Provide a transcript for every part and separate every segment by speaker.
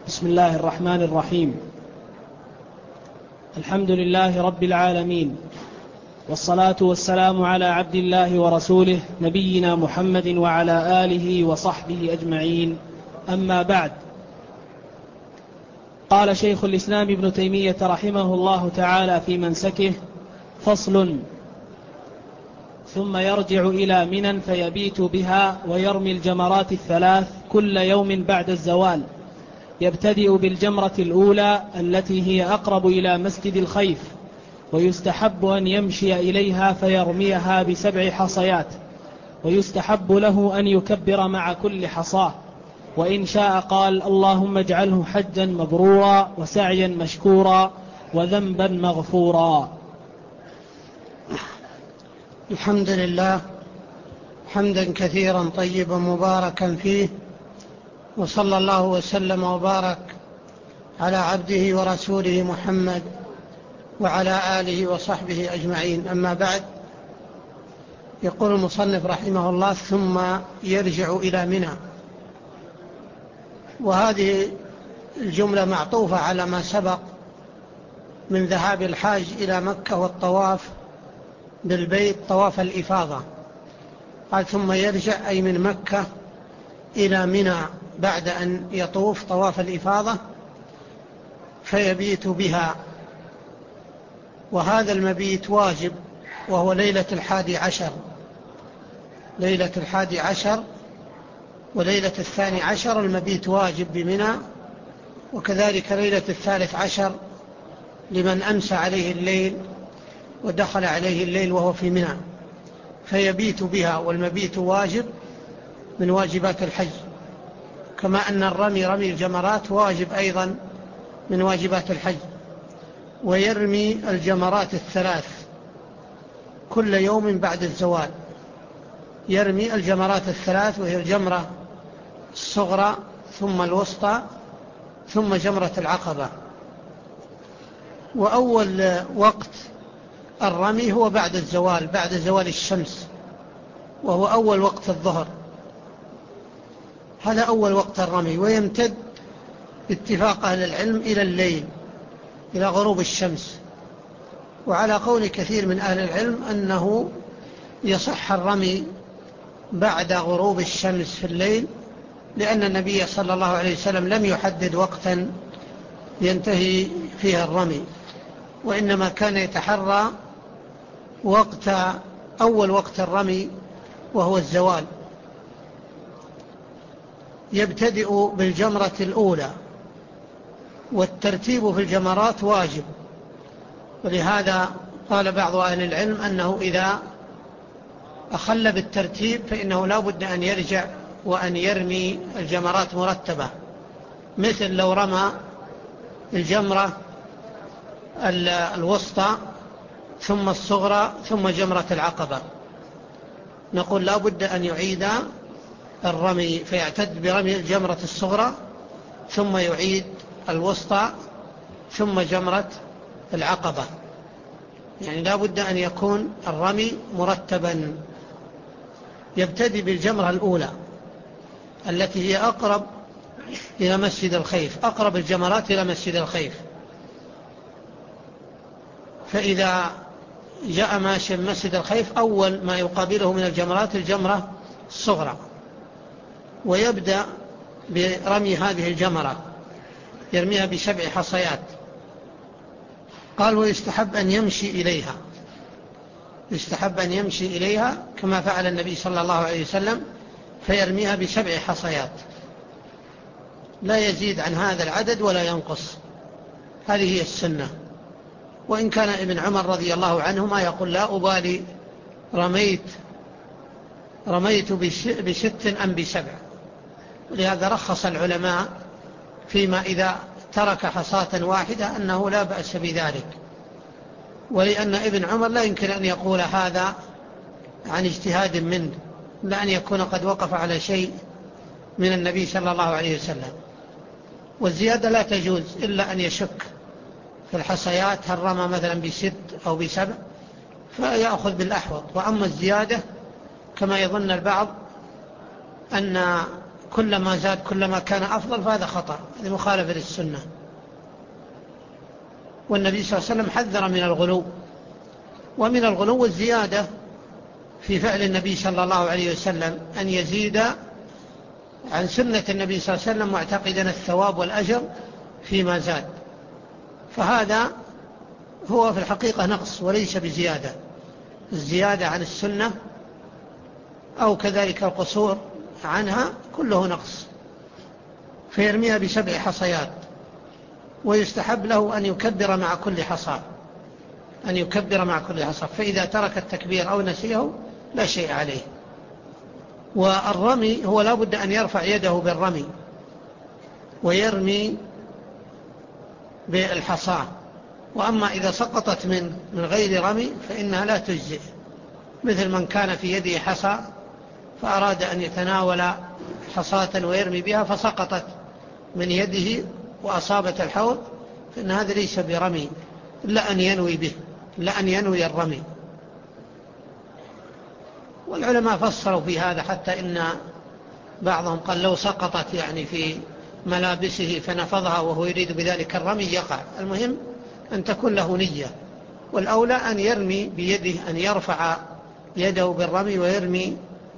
Speaker 1: بسم الله الرحمن الرحيم. الحمد لله رب العالمين، والصلاة والسلام على عبد الله ورسوله نبينا محمد وعلى آله وصحبه أجمعين، أما بعد. قال شيخ الإسلام ابن تيمية رحمه الله تعالى في منسكه: فصل: ثم يرجع إلى منى فيبيت بها ويرمي الجمرات الثلاث كل يوم بعد الزوال، يبتدئ بالجمرة الأولى التي هي أقرب إلى مسجد الخيف، ويستحب أن يمشي إليها فيرميها ب7 حصيات، ويستحب له أن يكبر مع كل حصاة، وإن شاء قال: اللهم اجعله حجا مبرورا وسعيا مشكورا وذنبا مغفورا.
Speaker 2: الحمد لله حمدا كثيرا طيبا مباركا فيه، وصلى الله وسلم وبارك على عبده ورسوله محمد وعلى آله وصحبه أجمعين، أما بعد. يقول المصنف رحمه الله: ثم يرجع إلى منى. وهذه الجملة معطوفة على ما سبق من ذهاب الحاج إلى مكة والطواف بالبيت طواف الإفاضة. قال ثم يرجع أي من مكة إلى منى بعد أن يطوف طواف الإفاضة فيبيت بها. وهذا المبيت واجب، وهو ليلة 11، ليلة 11 وليلة 12 المبيت واجب بمنى، وكذلك ليلة 13 لمن أمسى عليه الليل ودخل عليه الليل وهو في منى فيبيت بها. والمبيت واجب من واجبات الحج، كما أن رمي الجمرات واجب أيضا من واجبات الحج. ويرمي الجمرات الثلاث كل يوم بعد الزوال، يرمي الجمرات الثلاث، وهي الجمرة الصغرى ثم الوسطى ثم جمرة العقبة. وأول وقت الرمي هو بعد الزوال، بعد زوال الشمس، وهو أول وقت الظهر. هذا أول وقت الرمي، ويمتد باتفاق أهل العلم إلى الليل، إلى غروب الشمس. وعلى قول كثير من أهل العلم أنه يصح الرمي بعد غروب الشمس في الليل، لأن النبي صلى الله عليه وسلم لم يحدد وقتا ينتهي فيها الرمي، وإنما كان يتحرى أول وقت الرمي وهو الزوال. يبتدئ بالجمرة الأولى، والترتيب في الجمرات واجب، ولهذا قال بعض أهل العلم أنه إذا أخل بالترتيب فإنه لا بد أن يرجع وأن يرمي الجمرات مرتبة، مثل لو رمى الجمرة الوسطى ثم الصغرى ثم جمرة العقبة، نقول لا بد أن يعيد الرمي، فيعتد برمي الجمرة الصغرى ثم يعيد الوسطى ثم جمرة العقبة. يعني لا بد أن يكون الرمي مرتبا. يبتدي بالجمرة الأولى التي هي أقرب إلى مسجد الخيف، أقرب الجمرات إلى مسجد الخيف. فإذا جاء ماشي من مسجد الخيف أول ما يقابله من الجمرات الجمرة الصغرى، ويبدأ برمي هذه الجمرة، يرميها ب7 حصيات. قال: ويستحب أن يمشي إليها، يستحب أن يمشي إليها كما فعل النبي صلى الله عليه وسلم، فيرميها ب7 حصيات، لا يزيد عن هذا العدد ولا ينقص. هذه هي السنة. وإن كان ابن عمر رضي الله عنهما يقول: لا أبالي رميت ب6 أم ب7. ولهذا رخص العلماء فيما إذا ترك حصاة واحدة أنه لا بأس بذلك، ولأن ابن عمر لا يمكن أن يقول هذا عن اجتهاد منه، لأن يكون قد وقف على شيء من النبي صلى الله عليه وسلم. والزيادة لا تجوز إلا أن يشك في الحصيات، هل رمى مثلا ب6 أو ب7، فيأخذ بالأحوط. وأما الزيادة كما يظن البعض أن كلما زاد كلما كان أفضل، فهذا خطأ، هذه مخالفة للسنة. والنبي صلى الله عليه وسلم حذر من الغلو، ومن الغلو الزيادة في فعل النبي صلى الله عليه وسلم، أن يزيد عن سنة النبي صلى الله عليه وسلم معتقدا الثواب والأجر فيما زاد، فهذا هو في الحقيقة نقص وليس بزيادة. الزيادة عن السنة أو كذلك القصور عنها كله نقص، فيرميها ب7 حصيات، ويستحب له أن يكبر مع كل حصى، فإذا ترك التكبير أو نسيه لا شيء عليه. والرمي هو لا بد أن يرفع يده بالرمي ويرمي بالحصى، وأما إذا سقطت من غير رمي فإنها لا تجزئ، مثل من كان في يده حصى فأراد أن يتناول حصاة ويرمي بها فسقطت من يده وأصابت الحوض، فإن هذا ليس برمي إلا أن ينوي الرمي. والعلماء فصلوا في هذا، حتى إن بعضهم قال لو سقطت يعني في ملابسه فنفضها وهو يريد بذلك الرمي يقع. المهم أن تكون له نية، والأولى أن يرمي بيده، أن يرفع يده بالرمي ويرمي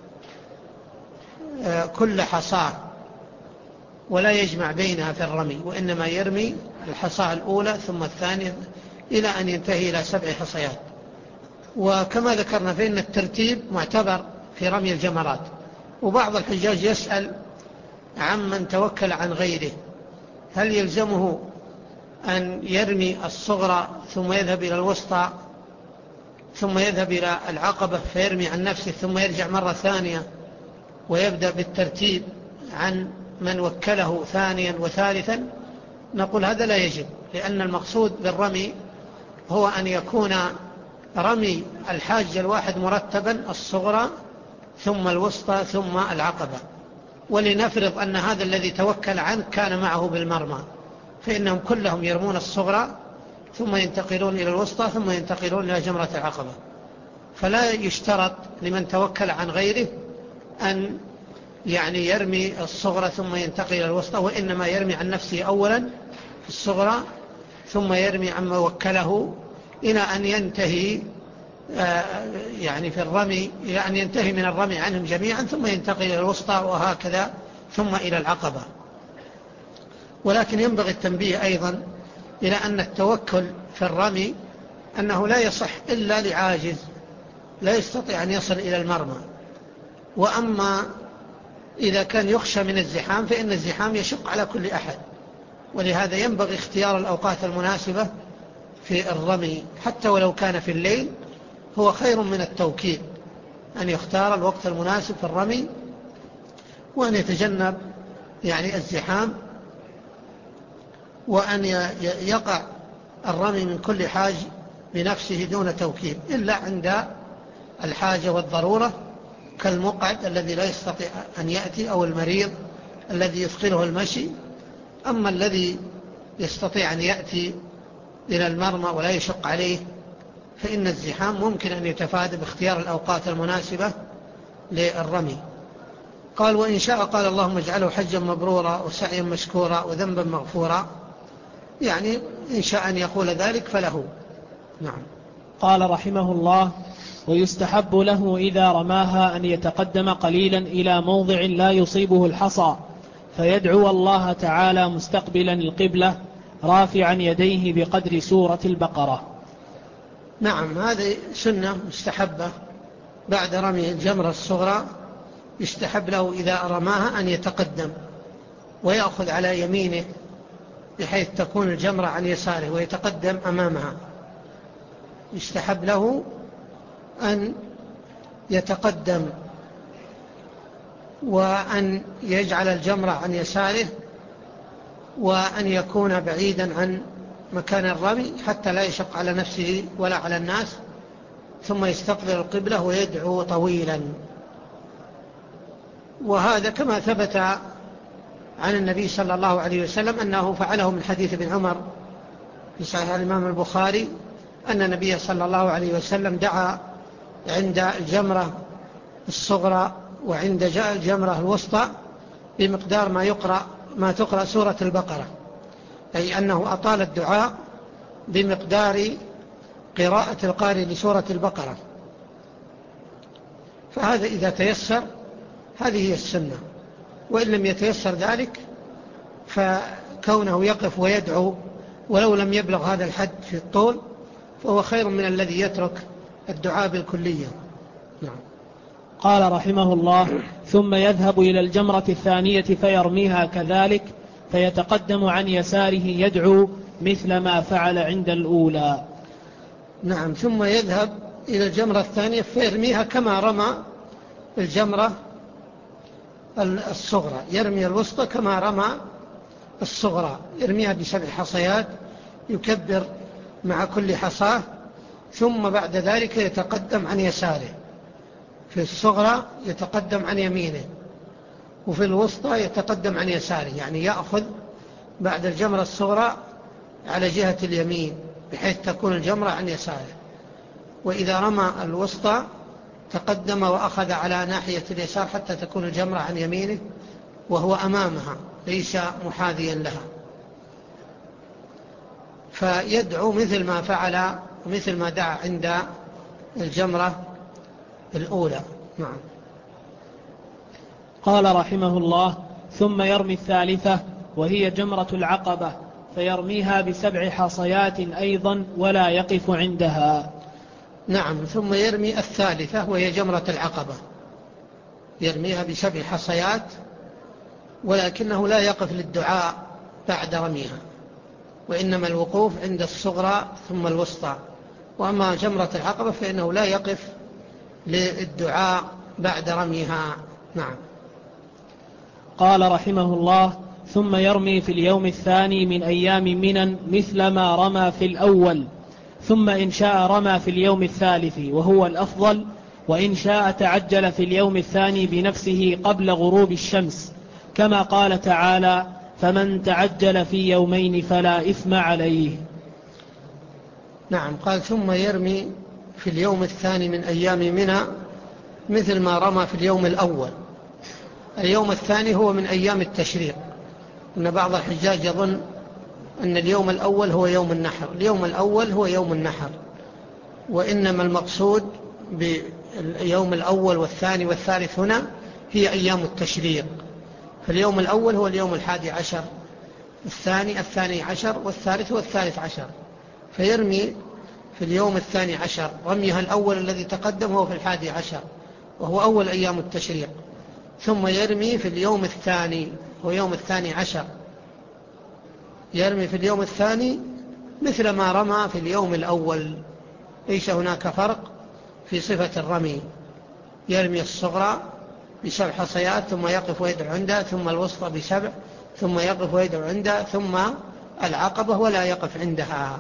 Speaker 2: كل حصاة ولا يجمع بينها في الرمي، وإنما يرمي الحصاة الأولى ثم الثانية إلى أن ينتهي إلى 7 حصيات. وكما ذكرنا فإن الترتيب معتبر في رمي الجمرات. وبعض الحجاج يسأل عمن توكل عن غيره هل يلزمه أن يرمي الصغرى ثم يذهب إلى الوسطى ثم يذهب إلى العقبة فيرمي عن نفسه ثم يرجع مرة ثانية ويبدأ بالترتيب عن من وكله ثانيا وثالثا؟ نقول هذا لا يجب، لأن المقصود بالرمي هو أن يكون رمي الحاج الواحد مرتبا، الصغرى ثم الوسطى ثم العقبة. ولنفرض أن هذا الذي توكل عنه كان معه بالمرمى، فإنهم كلهم يرمون الصغرى ثم ينتقلون إلى الوسطى ثم ينتقلون إلى جمرة العقبة. فلا يشترط لمن توكل عن غيره أن يعني يرمي الصغرى ثم ينتقل إلى الوسطى، وإنما يرمي عن نفسه أولا في الصغرى ثم يرمي عما وكله إلى أن ينتهي يعني في الرمي، إلى أن ينتهي من الرمي عنهم جميعا ثم ينتقل إلى الوسطى وهكذا ثم إلى العقبة. ولكن ينبغي التنبيه أيضا إلى أن التوكل في الرمي أنه لا يصح إلا لعاجز لا يستطيع أن يصل إلى المرمى. وأما إذا كان يخشى من الزحام فإن الزحام يشق على كل أحد، ولهذا ينبغي اختيار الأوقات المناسبة في الرمي، حتى ولو كان في الليل هو خير من التوكيد، أن يختار الوقت المناسب في الرمي وأن يتجنب يعني الزحام، وأن يقع الرمي من كل حاج بنفسه دون توكيد، إلا عند الحاجة والضرورة كالمقعد الذي لا يستطيع أن يأتي أو المريض الذي يثقله المشي. أما الذي يستطيع أن يأتي إلى المرمى ولا يشق عليه فإن الزحام ممكن أن يتفادى باختيار الأوقات المناسبة للرمي. قال وإن شاء قال اللهم اجعله حجا مبرورا وسعيا مشكورا وذنبا مغفورا، يعني إن شاء أن يقول ذلك فله. نعم.
Speaker 1: قال رحمه الله ويستحب له إذا رماها أن يتقدم قليلا إلى موضع لا يصيبه الحصى فيدعو الله تعالى مستقبلا القبلة رافعا يديه بقدر سورة البقرة.
Speaker 2: نعم، هذه سنة مستحبة بعد رمي الجمرة الصغرى، يستحب له إذا رماها أن يتقدم ويأخذ على يمينه بحيث تكون الجمرة عن يساره ويتقدم أمامها. يستحب له أن يتقدم وأن يجعل الجمرة عن يساره وأن يكون بعيدا عن مكان الرمي حتى لا يشق على نفسه ولا على الناس، ثم يستقبل القبلة ويدعو طويلا. وهذا كما ثبت عن النبي صلى الله عليه وسلم أنه فعله من حديث ابن عمر في صحيح الإمام البخاري أن النبي صلى الله عليه وسلم دعا عند الجمرة الصغرى وعند الجمرة الوسطى بمقدار ما تقرأ سورة البقرة، أي أنه أطال الدعاء بمقدار قراءة القارئ لسورة البقرة. فهذا إذا تيسر هذه هي السنة، وإن لم يتيسر ذلك فكونه يقف ويدعو ولو لم يبلغ هذا الحد في الطول فهو خير من الذي يترك الدعاء بالكلية. نعم.
Speaker 1: قال رحمه الله: ثم يذهب إلى الجمرة الثانية فيرميها كذلك، فيتقدم عن يساره يدعو مثل ما فعل عند الأولى.
Speaker 2: نعم. ثم يذهب إلى الجمرة الثانية فيرميها كما رمى الجمرة الصغرى، يرمي الوسطى كما رمى الصغرى، يرميها ب7 حصيات، يكبر مع كل حصاة، ثم بعد ذلك يتقدم عن يساره. في الصغرى يتقدم عن يمينه، وفي الوسطى يتقدم عن يساره، يعني يأخذ بعد الجمرة الصغرى على جهة اليمين بحيث تكون الجمرة عن يساره، وإذا رمى الوسطى تقدم وأخذ على ناحية اليسار حتى تكون الجمرة عن يمينه وهو أمامها ليس محاذيا لها، فيدعو مثل ما فعل ومثل ما دعا عند الجمرة الأولى. نعم.
Speaker 1: قال رحمه الله: ثم يرمي الثالثة وهي جمرة العقبة، فيرميها ب7 حصيات أيضا ولا يقف عندها.
Speaker 2: نعم. ثم يرمي الثالثة وهي جمرة العقبة، يرميها ب7 حصيات، ولكنه لا يقف للدعاء بعد رميها، وإنما الوقوف عند الصغرى ثم الوسطى. وأما جمرة العقبة فإنه لا يقف للدعاء بعد رميها. نعم.
Speaker 1: قال رحمه الله: ثم يرمي في اليوم الثاني من أيام منى مثل ما رمى في الأول، ثم إن شاء رمى في اليوم الثالث وهو الأفضل، وإن شاء تعجل في اليوم الثاني بنفسه قبل غروب الشمس، كما قال تعالى: فمن تعجل في يومين فلا إثم عليه.
Speaker 2: نعم. قال: ثم يرمي في اليوم الثاني من أيام منى مثل ما رمى في اليوم الأول. اليوم الثاني هو من أيام التشريق، إن بعض الحجاج يظن أن اليوم الأول هو يوم النحر. اليوم الأول هو يوم النحر، وإنما المقصود باليوم الأول والثاني والثالث هنا هي أيام التشريق. فاليوم الأول هو اليوم 11، الثاني 12، والثالث هو 13. فيرمي في اليوم 12 رميها الأول الذي تقدم هو في 11 وهو أول أيام التشريق، ثم يرمي في اليوم الثاني هو يوم 12، يرمي في اليوم الثاني مثل ما رمى في اليوم الأول، ليس هناك فرق في صفة الرمي. يرمي الصغرى ب7 حصيات ثم يقف ويدعو عندها، ثم الوسطى ب7 ثم يقف ويدعو عندها، ثم العقبة ولا يقف عندها.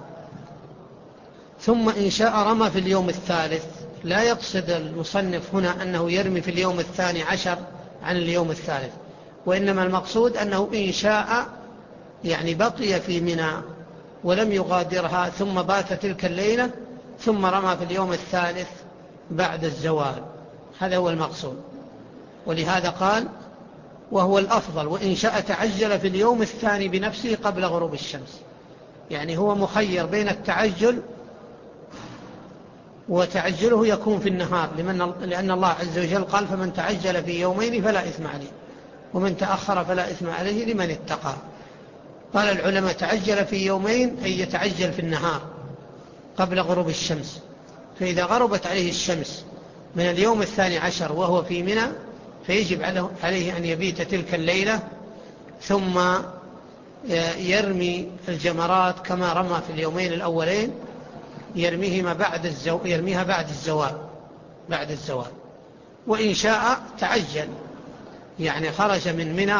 Speaker 2: ثم إن شاء رمى في اليوم الثالث. لا يقصد المصنف هنا أنه يرمي في اليوم 12 عن اليوم الثالث، وإنما المقصود أنه إن شاء يعني بقي في منى ولم يغادرها ثم بات تلك الليلة ثم رمى في اليوم الثالث بعد الزوال، هذا هو المقصود. ولهذا قال: وهو الأفضل، وإن شاء تعجل في اليوم الثاني بنفسه قبل غروب الشمس. يعني هو مخير بين التعجل، وتعجله يكون في النهار، لأن الله عز وجل قال: فمن تعجل في يومين فلا إثم عليه، ومن تأخر فلا إثم عليه لمن اتقى. قال العلماء: تعجل في يومين أي يتعجل في النهار قبل غروب الشمس، فإذا غربت عليه الشمس من اليوم 12 وهو في منى فيجب عليه أن يبيت تلك الليلة، ثم يرمي الجمرات كما رمى في اليومين الأولين، يرميها بعد الزوال. وإن شاء تعجل، يعني خرج من منى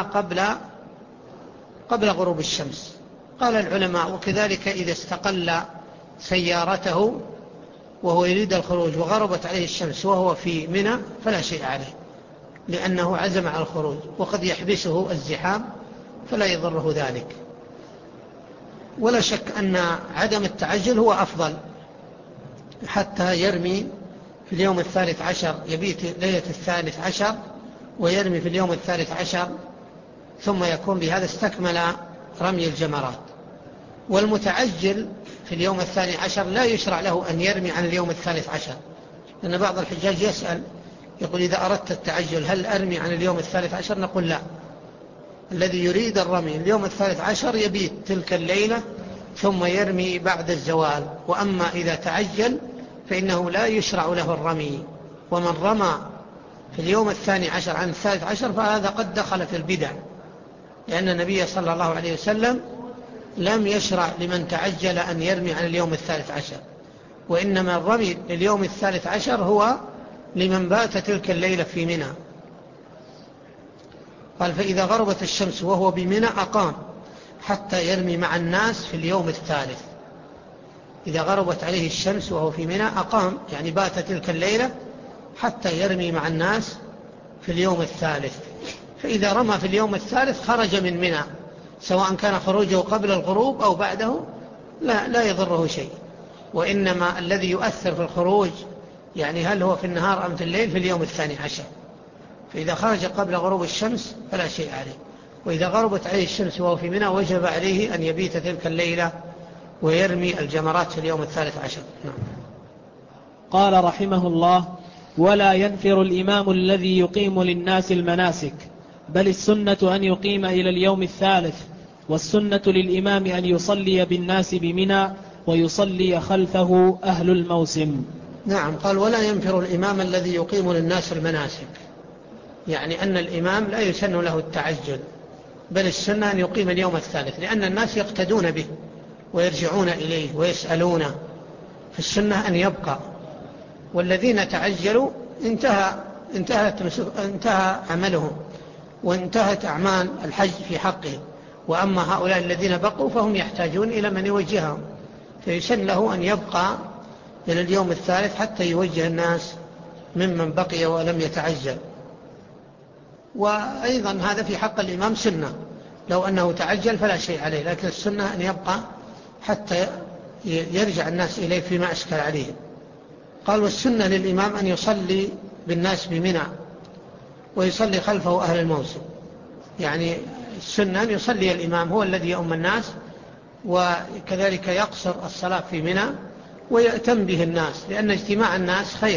Speaker 2: قبل غروب الشمس. قال العلماء: وكذلك إذا استقل سيارته وهو يريد الخروج وغربت عليه الشمس وهو في منى فلا شيء عليه، لأنه عزم على الخروج، وقد يحبسه الزحام فلا يضره ذلك. ولا شك أن عدم التعجل هو أفضل، حتى يرمي في اليوم 13، يبيت ليلة 13 ويرمي في اليوم 13 ثم يكون بهذا استكمل رمي الجمرات. والمتعجل في اليوم 12 لا يشرع له أن يرمي عن اليوم 13، لأن بعض الحجاج يسأل يقول إذا أردت التعجل هل أرمي عن اليوم 13؟ نقول لا، الذي يريد الرمي اليوم 13 يبيت تلك الليلة ثم يرمي بعد الزوال. وأما إذا تعجل فإنه لا يشرع له الرمي. ومن رمى في اليوم 12 عن 13 فهذا قد دخل في البدع، لأن النبي صلى الله عليه وسلم لم يشرع لمن تعجل أن يرمي عن اليوم 13، وإنما الرمي لليوم 13 هو لمن بات تلك الليلة في منى. قال فإذا غربت الشمس وهو بمنى أقام حتى يرمي مع الناس في اليوم 3. إذا غربت عليه الشمس وهو في منى أقام، يعني بات تلك الليلة حتى يرمي مع الناس في اليوم 3. فإذا رمى في اليوم 3 خرج من منى، سواء كان خروجه قبل الغروب أو بعده لا يضره شيء. وإنما الذي يؤثر في الخروج يعني هل هو في النهار أم في الليل في اليوم 12. فإذا خرج قبل غروب الشمس فلا شيء عليه، وإذا غربت عليه الشمس وهو في منى وجب عليه أن يبيت تلك الليلة ويرمي الجمرات في اليوم 13. نعم.
Speaker 1: قال رحمه الله: ولا ينفر الإمام الذي يقيم للناس المناسك، بل السنة أن يقيم إلى اليوم 3، والسنة للإمام أن يصلي بالناس بمنى ويصلي خلفه أهل الموسم.
Speaker 2: نعم. قال ولا ينفر الإمام الذي يقيم للناس المناسك، يعني أن الإمام لا يسن له التعجل، بل السنة أن يقيم اليوم 3، لأن الناس يقتدون به ويرجعون إليه ويسألونه، فالسنة أن يبقى. والذين تعجلوا انتهى عملهم وانتهت أعمال الحج في حقهم. وأما هؤلاء الذين بقوا فهم يحتاجون إلى من يوجههم، فيسن له أن يبقى إلى اليوم 3 حتى يوجه الناس ممن بقي ولم يتعجل. وأيضا هذا في حق الإمام سنة، لو أنه تعجل فلا شيء عليه، لكن السنة أن يبقى حتى يرجع الناس إليه فيما أشكل عليهم. قال والسنة للإمام أن يصلي بالناس بمنى ويصلي خلفه أهل الموسم، يعني السنة أن يصلي الإمام هو الذي يؤم الناس، وكذلك يقصر الصلاة في منى ويأتم به الناس، لأن اجتماع الناس خير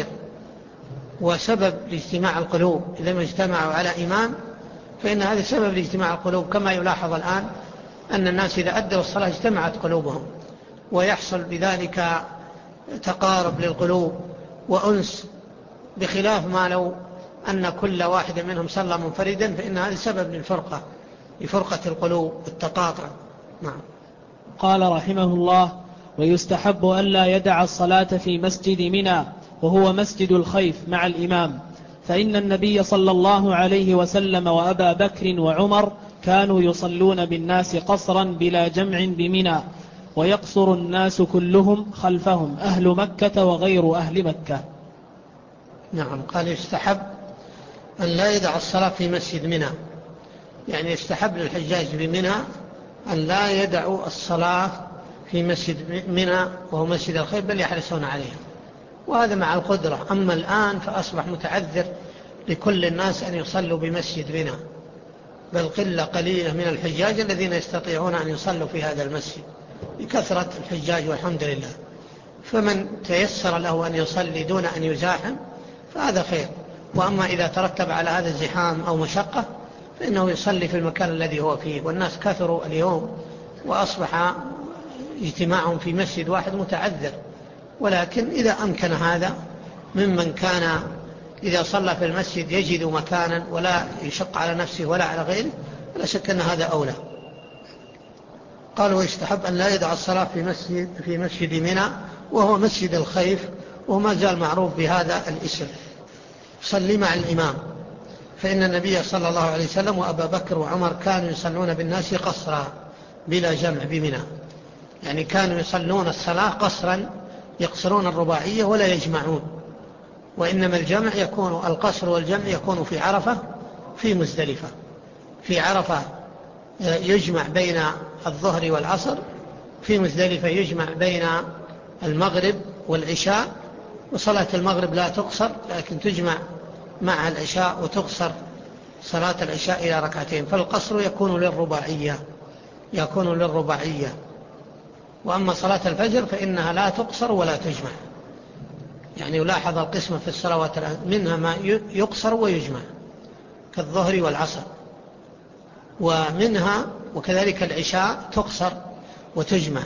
Speaker 2: وسبب لاجتماع القلوب. إذا ما اجتمعوا على إمام فإن هذا سبب لاجتماع القلوب، كما يلاحظ الآن أن الناس إذا أدوا الصلاة اجتمعت قلوبهم، ويحصل بذلك تقارب للقلوب وأنس، بخلاف ما لو أن كل واحد منهم صلى منفردا، فإن هذا سبب لفرقة القلوب والتقاطع. نعم.
Speaker 1: قال رحمه الله: ويستحب أن لا يدع الصلاة في مسجد منى وهو مسجد الخيف مع الإمام، فإن النبي صلى الله عليه وسلم وأبا بكر وعمر كانوا يصلون بالناس قصرا بلا جمع بمنى، ويقصر الناس كلهم خلفهم أهل مكة وغير أهل مكة.
Speaker 2: نعم. قال يستحب أن لا يدع الصلاة في مسجد منى، يعني يستحب للحجاج بمنى أن لا يدعوا الصلاة في مسجد منى وهو مسجد الخيف، بل يحرصون عليها، وهذا مع القدرة. أما الآن فأصبح متعذر لكل الناس أن يصلوا بمسجد منى، بل قلة قليلة من الحجاج الذين يستطيعون أن يصلوا في هذا المسجد بكثرة الحجاج والحمد لله. فمن تيسر له أن يصلي دون أن يزاحم فهذا خير. وأما إذا ترتب على هذا الزحام أو مشقة فإنه يصلي في المكان الذي هو فيه. والناس كثروا اليوم وأصبح اجتماعهم في مسجد واحد متعذر، ولكن إذا أمكن هذا ممن كان إذا صلى في المسجد يجد مكانا ولا يشق على نفسه ولا على غيره، لا شك أن هذا أولى. قال ويستحب أن لا يدع الصلاة في مسجد منى وهو مسجد الخيف، وما زال معروف بهذا الاسم، صلي مع الإمام، فإن النبي صلى الله عليه وسلم وأبا بكر وعمر كانوا يصلون بالناس قصرا بلا جمع بمنى، يعني كانوا يصلون الصلاة قصرا، يقصرون الرباعية ولا يجمعون. وإنما الجمع يكون القصر والجمع يكون في عرفة في مزدلفة. في عرفة يجمع بين الظهر والعصر، في مزدلفة يجمع بين المغرب والعشاء، وصلاة المغرب لا تقصر لكن تجمع مع العشاء وتقصر صلاة العشاء إلى ركعتين، فالقصر يكون للرباعية. وأما صلاة الفجر فإنها لا تقصر ولا تجمع. يعني يلاحظ القسمة في الصلوات منها ما يقصر ويجمع كالظهر والعصر، ومنها وكذلك العشاء تقصر وتجمع،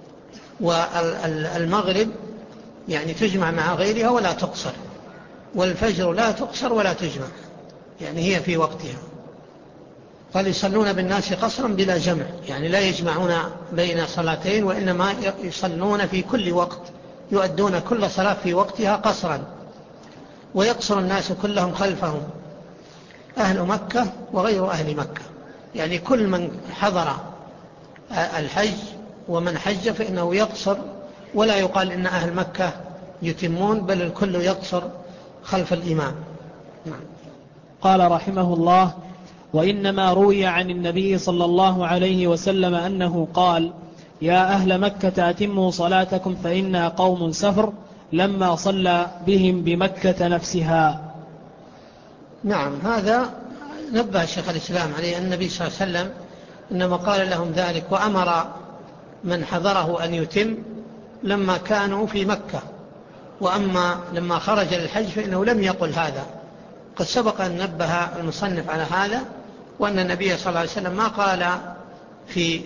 Speaker 2: والمغرب يعني تجمع مع غيرها ولا تقصر، والفجر لا تقصر ولا تجمع، يعني هي في وقتها. قال يصلون بالناس قصرا بلا جمع، يعني لا يجمعون بين صلاتين، وإنما يصلون في كل وقت، يؤدون كل صلاة في وقتها قصرا. ويقصر الناس كلهم خلفهم، أهل مكة وغير أهل مكة، يعني كل من حضر الحج ومن حج فإنه يقصر، ولا يقال إن أهل مكة يتمون، بل الكل يقصر خلف الإمام. نعم.
Speaker 1: قال رحمه الله: وإنما روي عن النبي صلى الله عليه وسلم أنه قال: يا أهل مكة أتموا صلاتكم فإنا قوم سفر، لما صلى بهم بمكة نفسها.
Speaker 2: نعم، هذا نبه شيخ الإسلام عليه النبي صلى الله عليه وسلم إنما قال لهم ذلك، وأمر من حضره أن يتم لما كانوا في مكة، وأما لما خرج للحج فإنه لم يقل هذا. قد سبق أن نبه المصنف على هذا، وأن النبي صلى الله عليه وسلم ما قال في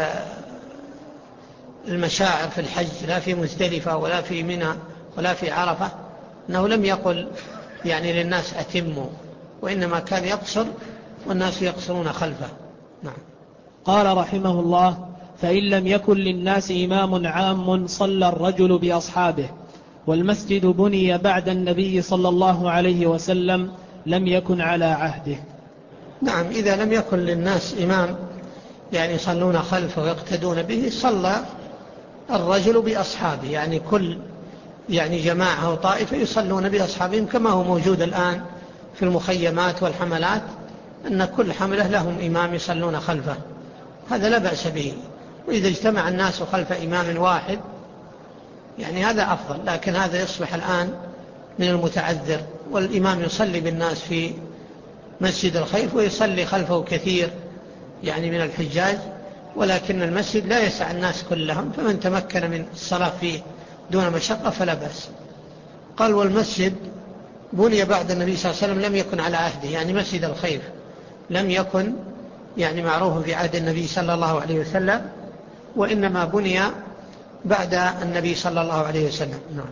Speaker 2: المشاعر في الحج، لا في مزدلفة ولا في منى ولا في عرفة، أنه لم يقل يعني للناس أتموا، وإنما كان يقصر والناس يقصرون خلفه. نعم.
Speaker 1: قال رحمه الله: فإن لم يكن للناس إمام عام صلى الرجل بأصحابه، والمسجد بني بعد النبي صلى الله عليه وسلم، لم يكن على عهده.
Speaker 2: نعم، إذا لم يكن للناس إمام يعني يصلون خلفه ويقتدون به، صلى الرجل بأصحابه، يعني كل يعني جماعة وطائفة يصلون بأصحابهم، كما هو موجود الآن في المخيمات والحملات، أن كل حملة لهم إمام يصلون خلفه، هذا لا بأس به. وإذا اجتمع الناس خلف إمام واحد يعني هذا أفضل، لكن هذا يصبح الآن من المتعذر، والإمام يصلي بالناس في مسجد الخيف ويصلي خلفه كثير يعني من الحجاج، ولكن المسجد لا يسع الناس كلهم، فمن تمكن من الصلاة فيه دون مشقة فلا بأس. قال: والمسجد بني بعد النبي صلى الله عليه وسلم، لم يكن على عهده، يعني مسجد الخيف لم يكن يعني معروف في عهد النبي صلى الله عليه وسلم، وإنما بني بعد النبي صلى الله عليه وسلم. نعم.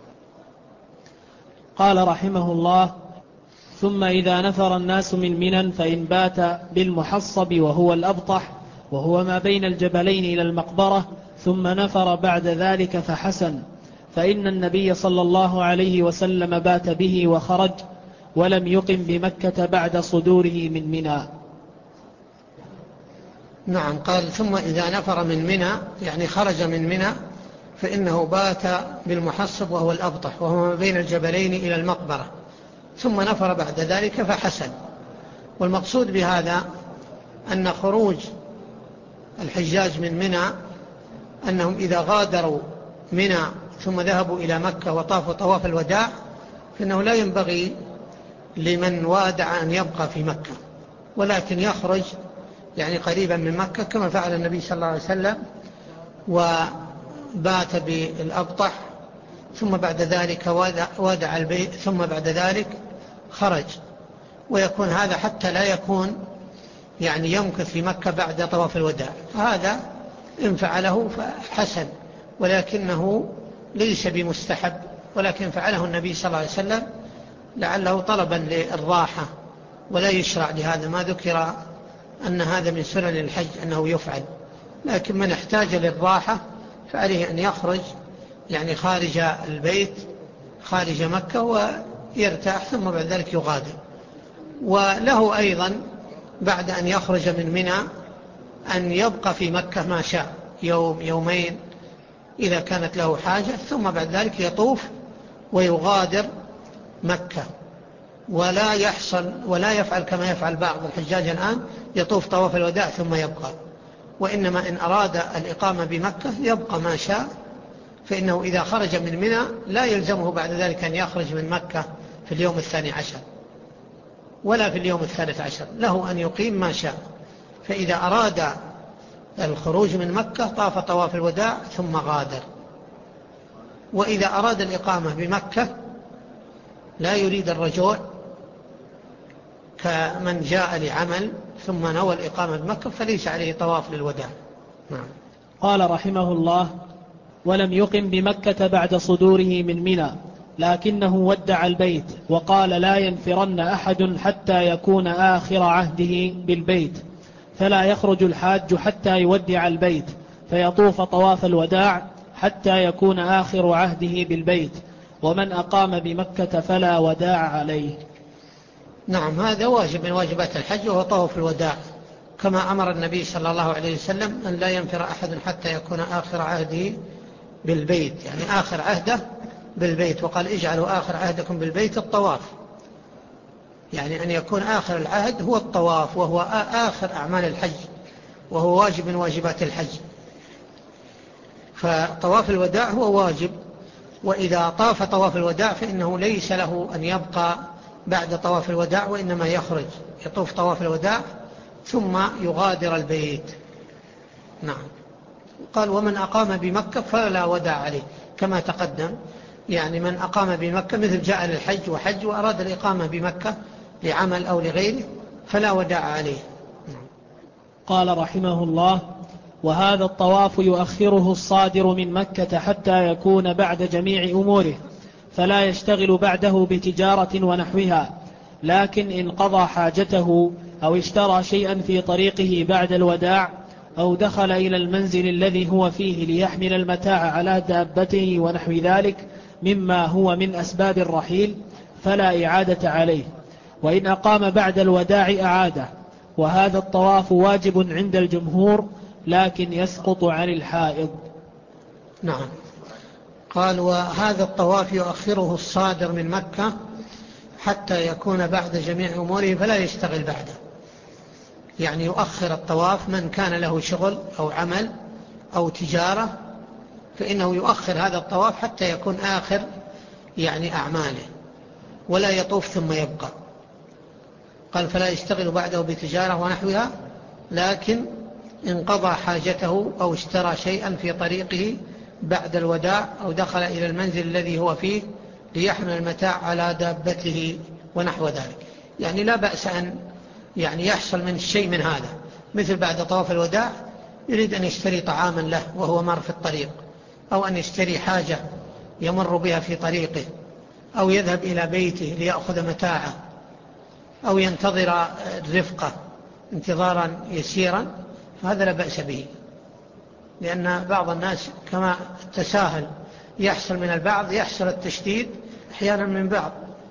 Speaker 1: قال رحمه الله: ثم إذا نفر الناس من منى فإن بات بالمحصب وهو الأبطح، وهو ما بين الجبلين إلى المقبرة، ثم نفر بعد ذلك فحسن، فإن النبي صلى الله عليه وسلم بات به وخرج، ولم يقم بمكة بعد صدوره من منى.
Speaker 2: نعم. قال: ثم إذا نفر من منى يعني خرج من منى، فإنه بات بالمحصب وهو الأبطح، وهو ما بين الجبلين إلى المقبرة، ثم نفر بعد ذلك فحسن. والمقصود بهذا أن خروج الحجاج من منى أنهم إذا غادروا منى ثم ذهبوا إلى مكة وطافوا طواف الوداع، فإنه لا ينبغي لمن وادع أن يبقى في مكة، ولكن يخرج يعني قريبا من مكة، كما فعل النبي صلى الله عليه وسلم، وبات بالأبطح، ثم بعد ذلك وادع البيت، ثم بعد ذلك خرج، ويكون هذا حتى لا يكون يعني يمكث في مكة بعد طواف الوداع. هذا إن فعله فحسن، ولكنه ليس بمستحب، ولكن فعله النبي صلى الله عليه وسلم لعله طلبا للراحة، ولا يشرع لهذا، ما ذكر أن هذا من سنن الحج أنه يفعل، لكن من احتاج للراحة فعليه أن يخرج يعني خارج البيت خارج مكة ويرتاح، ثم بعد ذلك يغادر. وله أيضا بعد أن يخرج من منى أن يبقى في مكة ما شاء، يوم يومين إذا كانت له حاجة، ثم بعد ذلك يطوف ويغادر مكة، ولا يفعل كما يفعل بعض الحجاج الآن، يطوف طواف الوداع ثم يبقى، وإنما إن أراد الإقامة بمكة يبقى ما شاء، فإنه إذا خرج من منى لا يلزمه بعد ذلك أن يخرج من مكة في اليوم 12. ولا في اليوم 13، له أن يقيم ما شاء. فإذا أراد الخروج من مكة طاف طواف الوداع ثم غادر. وإذا أراد الإقامة بمكة لا يريد الرجوع كمن جاء لعمل ثم نوى الإقامة بمكة فليس عليه طواف للوداع. نعم.
Speaker 1: قال رحمه الله: ولم يقم بمكة بعد صدوره من منى، لكنه ودع البيت وقال لا ينفرن أحد حتى يكون آخر عهده بالبيت، فلا يخرج الحاج حتى يودع البيت فيطوف طواف الوداع حتى يكون آخر عهده بالبيت، ومن أقام بمكة فلا وداع عليه.
Speaker 2: نعم، هذا واجب من واجبات الحج وهو طواف الوداع، كما أمر النبي صلى الله عليه وسلم أن لا ينفر أحد حتى يكون آخر عهده بالبيت، يعني آخر عهده بالبيت. وقال اجعلوا آخر عهدكم بالبيت الطواف، يعني أن يكون آخر العهد هو الطواف، وهو آخر أعمال الحج، وهو واجب من واجبات الحج. فطواف الوداع هو واجب، وإذا طاف طواف الوداع فإنه ليس له أن يبقى بعد طواف الوداع، وإنما يخرج يطوف طواف الوداع ثم يغادر البيت. نعم. قال ومن أقام بمكة فلا وداع عليه، كما تقدم. يعني من أقام بمكة مثل جاء للحج وحج وأراد الإقامة بمكة لعمل أو لغيره فلا وداع عليه.
Speaker 1: قال رحمه الله: وهذا الطواف يؤخره الصادر من مكة حتى يكون بعد جميع أموره، فلا يشتغل بعده بتجارة ونحوها، لكن إن قضى حاجته أو اشترى شيئا في طريقه بعد الوداع أو دخل إلى المنزل الذي هو فيه ليحمل المتاع على دابته ونحو ذلك مما هو من أسباب الرحيل فلا إعادة عليه، وإن أقام بعد الوداع أعاده. وهذا الطواف واجب عند الجمهور لكن يسقط عن الحائض.
Speaker 2: نعم. قال وهذا الطواف يؤخره الصادر من مكة حتى يكون بعد جميع أموره فلا يشتغل بعده، يعني يؤخر الطواف. من كان له شغل أو عمل أو تجارة فإنه يؤخر هذا الطواف حتى يكون آخر يعني أعماله، ولا يطوف ثم يبقى. قال فلا يشتغل بعده بتجارة ونحوها، لكن إن قضى حاجته أو اشترى شيئا في طريقه بعد الوداع أو دخل إلى المنزل الذي هو فيه ليحمل المتاع على دابته ونحو ذلك. يعني لا بأس أن يعني يحصل من شيء من هذا، مثل بعد طواف الوداع يريد أن يشتري طعاما له وهو مر في الطريق، أو أن يشتري حاجة يمر بها في طريقه، أو يذهب إلى بيته ليأخذ متاعه، أو ينتظر الرفقة انتظارا يسيرا، فهذا لا بأس به، لأن بعض الناس كما التساهل يحصل من البعض يحصل التشديد أحيانا من بعض.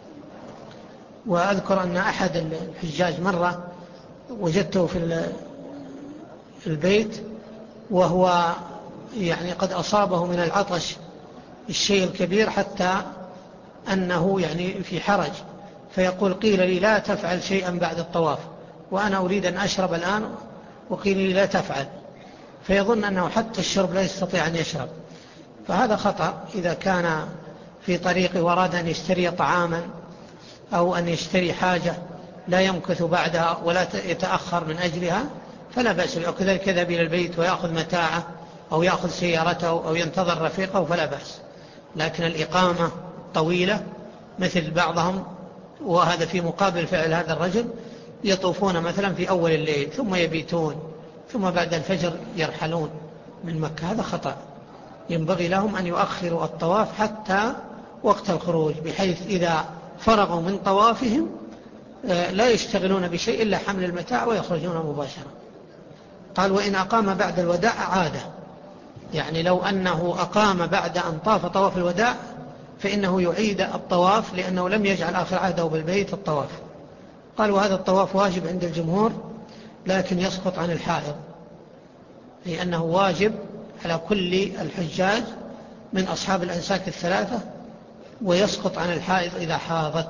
Speaker 2: وأذكر أن أحد الحجاج مرة وجدته في البيت وهو يعني قد أصابه من العطش الشيء الكبير حتى أنه يعني في حرج، فيقول قيل لي لا تفعل شيئا بعد الطواف وأنا أريد أن أشرب الآن، وقيل لي لا تفعل، فيظن أنه حتى الشرب لا يستطيع أن يشرب. فهذا خطأ. إذا كان في طريقه وراد أن يشتري طعاما أو أن يشتري حاجة لا يمكث بعدها ولا يتأخر من أجلها فلا بأس به. وكذلك يذهب إلى البيت ويأخذ متاعه أو يأخذ سيارته أو ينتظر رفيقه فلا بأس. لكن الإقامة طويلة مثل بعضهم، وهذا في مقابل فعل هذا الرجل، يطوفون مثلا في أول الليل ثم يبيتون ثم بعد الفجر يرحلون من مكة، هذا خطأ. ينبغي لهم أن يؤخروا الطواف حتى وقت الخروج، بحيث إذا فرغوا من طوافهم لا يشتغلون بشيء إلا حمل المتاع ويخرجون مباشرة. قال وإن أقام بعد الوداع عادة، يعني لو أنه أقام بعد أن طاف طواف الوداع فإنه يعيد الطواف، لأنه لم يجعل آخر عهده بالبيت الطواف. قال وهذا الطواف واجب عند الجمهور لكن يسقط عن الحائض، لأنه واجب على كل الحجاج من أصحاب الأنساك الثلاثة، ويسقط عن الحائض إذا حاضت.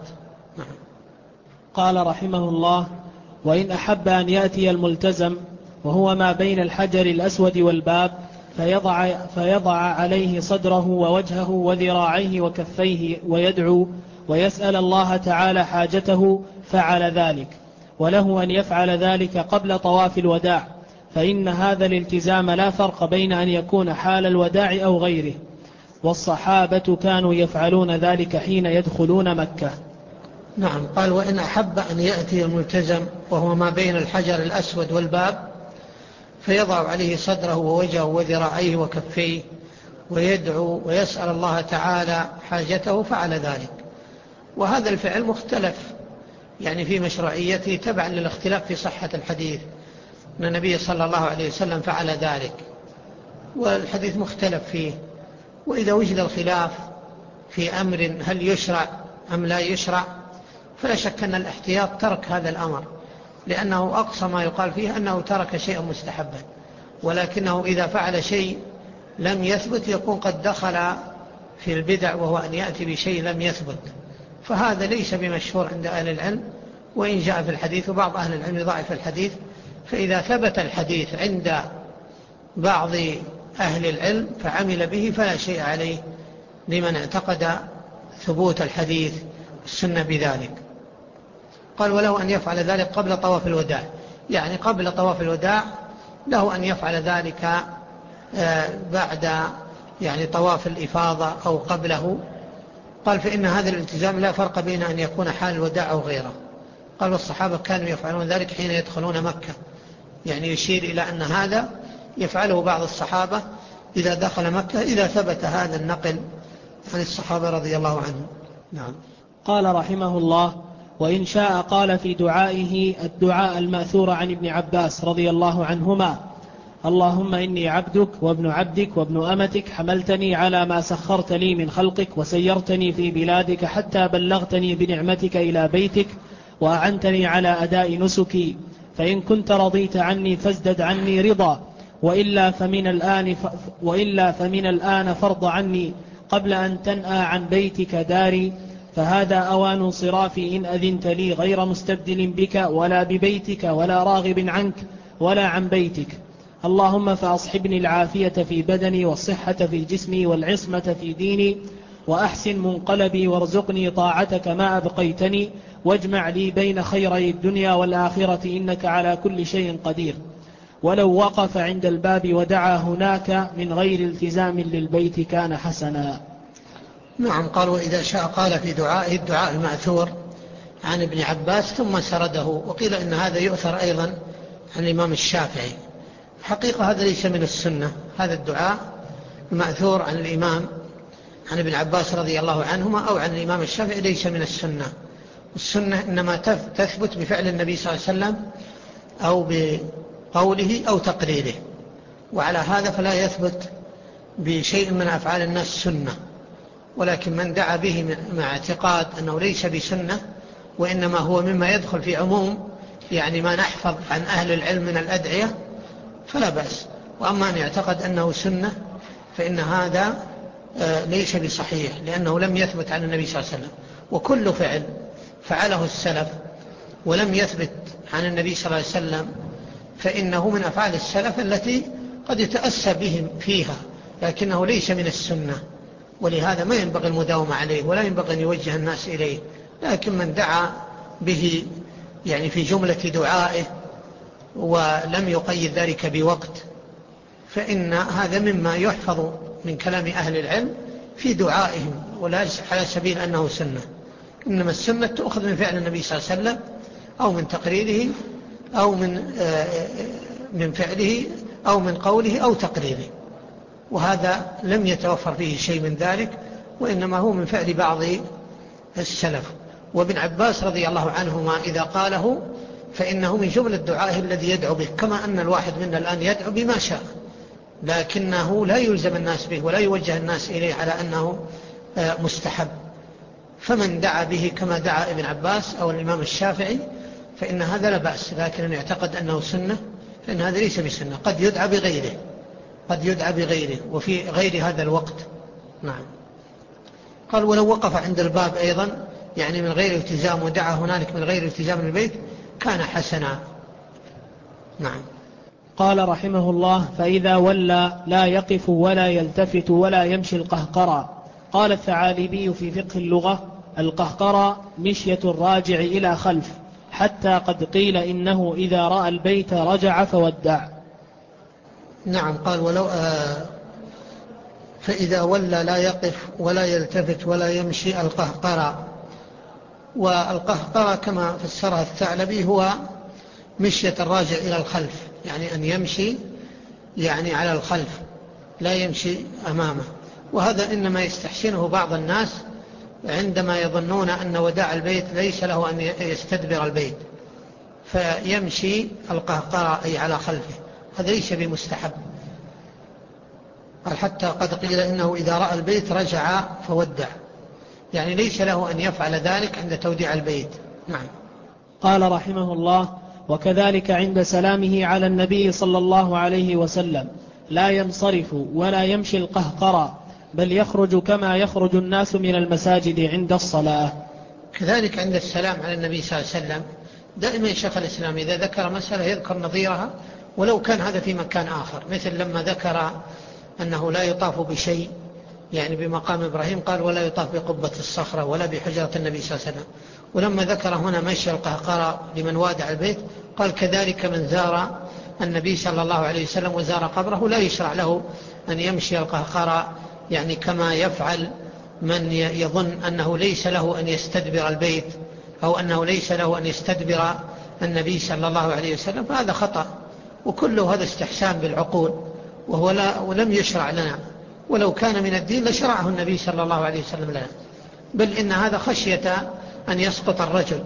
Speaker 1: قال رحمه الله: وإن أحب أن يأتي الملتزم وهو ما بين الحجر الأسود والباب فيضع عليه صدره ووجهه وذراعيه وكفيه ويدعو، ويسأل الله تعالى حاجته فعل ذلك، وله أن يفعل ذلك قبل طواف الوداع، فإن هذا الالتزام لا فرق بين أن يكون حال الوداع أو غيره، والصحابة كانوا يفعلون ذلك حين يدخلون مكة.
Speaker 2: نعم. قال وإن أحب أن يأتي الملتزم وهو ما بين الحجر الأسود والباب فيضع عليه صدره ووجهه وذراعيه وكفيه ويدعو ويسأل الله تعالى حاجته فعل ذلك. وهذا الفعل مختلف يعني في مشروعيته تبعا للاختلاف في صحة الحديث، أن النبي صلى الله عليه وسلم فعل ذلك، والحديث مختلف فيه. وإذا وجد الخلاف في أمر هل يشرع أم لا يشرع فلا شك أن الاحتياط ترك هذا الأمر، لأنه أقصى ما يقال فيه أنه ترك شيئا مستحبا، ولكنه إذا فعل شيء لم يثبت يكون قد دخل في البدع، وهو أن يأتي بشيء لم يثبت، فهذا ليس بمشهور عند أهل العلم، وإن جاء في الحديث، وبعض أهل العلم يضعف الحديث. فإذا ثبت الحديث عند بعض أهل العلم فعمل به فلا شيء عليه لمن اعتقد ثبوت الحديث السنة بذلك. قال وله أن يفعل ذلك قبل طواف الوداع، يعني قبل طواف الوداع له أن يفعل ذلك بعد يعني طواف الإفاضة أو قبله. قال فإن هذا الالتزام لا فرق بين أن يكون حال الوداع أو غيره. قال والصحابة كانوا يفعلون ذلك حين يدخلون مكة، يعني يشير إلى أن هذا يفعله بعض الصحابة إذا دخل مكة، إذا ثبت هذا النقل عن الصحابة رضي الله عنهم. نعم.
Speaker 1: قال رحمه الله وإن شاء قال في دعائه الدعاء المأثور عن ابن عباس رضي الله عنهما: اللهم إني عبدك وابن عبدك وابن أمتك، حملتني على ما سخرت لي من خلقك، وسيرتني في بلادك حتى بلغتني بنعمتك إلى بيتك، وأعنتني على أداء نسكي، فإن كنت رضيت عني فازدد عني رضا، وإلا فمن الآن فرض عني قبل أن تنأى عن بيتك داري، فهذا أوان انصرافي إن أذنت لي، غير مستبدل بك ولا ببيتك ولا راغب عنك ولا عن بيتك. اللهم فأصحبني العافية في بدني والصحة في جسمي والعصمة في ديني، وأحسن منقلبي وارزقني طاعتك ما أبقيتني، واجمع لي بين خيري الدنيا والآخرة إنك على كل شيء قدير. ولو وقف عند الباب ودعا هناك من غير التزام للبيت كان حسنا.
Speaker 2: نعم. قال وإذا شاء قال في دعائه الدعاء المأثور عن ابن عباس ثم سرده. وقيل إن هذا يؤثر أيضا عن الإمام الشافعي. حقيقة هذا ليس من السنة، هذا الدعاء المأثور عن الإمام عن ابن عباس رضي الله عنهما أو عن الإمام الشافعي ليس من السنة. السنة إنما تثبت بفعل النبي صلى الله عليه وسلم أو بقوله أو تقريره، وعلى هذا فلا يثبت بشيء من أفعال الناس سنة. ولكن من دعا به مع اعتقاد أنه ليس بسنة وإنما هو مما يدخل في عموم يعني ما نحفظ عن أهل العلم من الأدعية فلا بأس. وأما أن يعتقد أنه سنة فإن هذا ليس بصحيح، لأنه لم يثبت عن النبي صلى الله عليه وسلم. وكل فعل فعله السلف ولم يثبت عن النبي صلى الله عليه وسلم فإنه من أفعال السلف التي قد يتأسى بهم فيها، لكنه ليس من السنة. ولهذا ما ينبغي المداومة عليه ولا ينبغي أن يوجه الناس إليه. لكن من دعا به يعني في جملة دعائه ولم يقيد ذلك بوقت فإن هذا مما يحفظ من كلام أهل العلم في دعائهم، ولا على سبيل أنه سنة. إنما السنة تأخذ من فعل النبي صلى الله عليه وسلم أو من تقريره أو من فعله أو من قوله أو تقريره، وهذا لم يتوفر فيه شيء من ذلك، وإنما هو من فعل بعض السلف. وابن عباس رضي الله عنهما إذا قاله فإنه من جملة دعائه الذي يدعو به، كما أن الواحد منا الآن يدعو بما شاء، لكنه لا يلزم الناس به ولا يوجه الناس إليه على أنه مستحب. فمن دعا به كما دعا ابن عباس أو الإمام الشافعي فإن هذا لا بأس، لكن أن يعتقد أنه سنة فإن هذا ليس بسنة. قد يدعى بغيره وفي غير هذا الوقت. نعم. قال ولو وقف عند الباب أيضا يعني من غير التزام ودعا هنالك من غير التزام البيت كان حسنا. نعم.
Speaker 1: قال رحمه الله فإذا ولى لا يقف ولا يلتفت ولا يمشي القهقرى. قال الثعالبي في فقه اللغة القهقرة مشية الراجع إلى خلف، حتى قد قيل إنه إذا رأى البيت رجع فودع.
Speaker 2: نعم، قال ولو فإذا ولى لا يقف ولا يلتفت ولا يمشي القهقرة. والقهقرة كما فسرها الثعلبي هو مشية الراجع إلى الخلف، يعني أن يمشي يعني على الخلف لا يمشي أمامه. وهذا إنما يستحسنه بعض الناس عندما يظنون أن وداع البيت ليس له أن يستدبر البيت، فيمشي القهقرة أي على خلفه، هذا ليس بمستحب. قال حتى قد قيل إنه إذا رأى البيت رجع فودع، يعني ليس له أن يفعل ذلك عند توديع البيت. نعم.
Speaker 1: قال رحمه الله: وكذلك عند سلامه على النبي صلى الله عليه وسلم لا ينصرف ولا يمشي القهقرة، بل يخرج كما يخرج الناس من المساجد عند الصلاة.
Speaker 2: كذلك عند السلام على النبي صلى الله عليه وسلم دائما شيخ الإسلام إذا ذكر مسألة يذكر نظيرها ولو كان هذا في مكان آخر، مثل لما ذكر أنه لا يطاف بشيء يعني بمقام إبراهيم قال ولا يطاف بقبة الصخرة ولا بحجرة النبي صلى الله عليه وسلم. ولما ذكر هنا مشي القهقرة لمن وادع البيت قال كذلك من زار النبي صلى الله عليه وسلم وزار قبره لا يشرع له أن يمشي القهقرة، يعني كما يفعل من يظن أنه ليس له أن يستدبر البيت أو أنه ليس له أن يستدبر النبي صلى الله عليه وسلم، فهذا خطأ، وكله هذا استحسان بالعقول ولم يشرع لنا، ولو كان من الدين لشرعه النبي صلى الله عليه وسلم لنا، بل إن هذا خشية أن يسقط الرجل.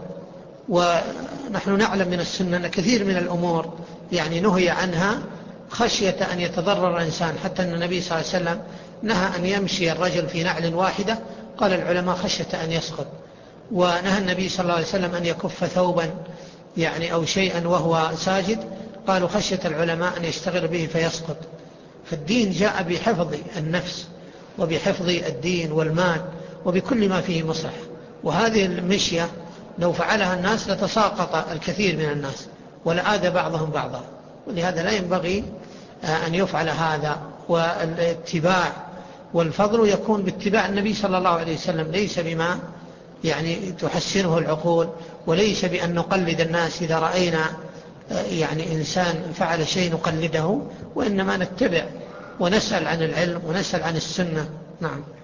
Speaker 2: ونحن نعلم من السنة أن كثير من الأمور يعني نهي عنها خشية أن يتضرر الإنسان، حتى أن النبي صلى الله عليه وسلم نهى أن يمشي الرجل في نعل واحدة، قال العلماء خشية أن يسقط. ونهى النبي صلى الله عليه وسلم أن يكف ثوبا يعني أو شيئا وهو ساجد، قالوا خشية العلماء أن يشتغل به فيسقط. فالدين جاء بحفظ النفس وبحفظ الدين والمال وبكل ما فيه مصلحة، وهذه المشية لو فعلها الناس لتساقط الكثير من الناس ولآذى بعضهم بعضا، ولهذا لا ينبغي أن يفعل هذا. والاتباع والفضل يكون باتباع النبي صلى الله عليه وسلم، ليس بما يعني تحسنه العقول، وليس بأن نقلد الناس إذا رأينا يعني إنسان فعل شيء نقلده، وإنما نتبع ونسأل عن العلم ونسأل عن السنة. نعم.